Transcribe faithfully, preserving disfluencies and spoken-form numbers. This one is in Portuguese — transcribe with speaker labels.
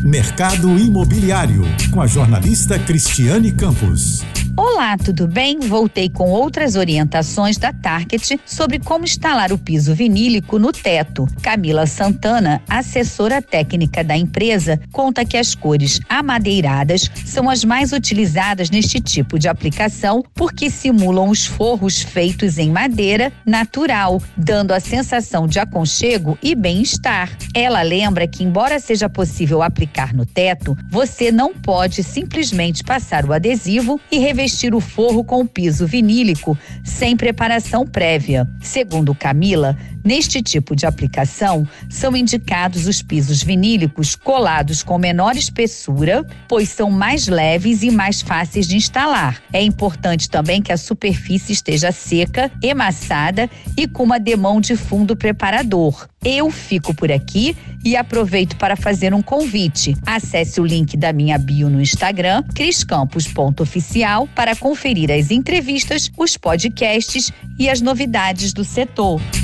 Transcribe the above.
Speaker 1: Mercado Imobiliário, com a jornalista Cristiane Campos.
Speaker 2: Olá, tudo bem? Voltei com outras orientações da Target sobre como instalar o piso vinílico no teto. Camila Santana, assessora técnica da empresa, conta que as cores amadeiradas são as mais utilizadas neste tipo de aplicação porque simulam os forros feitos em madeira natural, dando a sensação de aconchego e bem-estar. Ela lembra que, embora seja possível aplicar no teto, você não pode simplesmente passar o adesivo e revestir Vestir o forro com o piso vinílico sem preparação prévia. Segundo Camila, neste tipo de aplicação, são indicados os pisos vinílicos colados com menor espessura, pois são mais leves e mais fáceis de instalar. É importante também que a superfície esteja seca, emassada e com uma demão de fundo preparador. Eu fico por aqui e aproveito para fazer um convite. Acesse o link da minha bio no Instagram, criscampos ponto oficial, para conferir as entrevistas, os podcasts e as novidades do setor.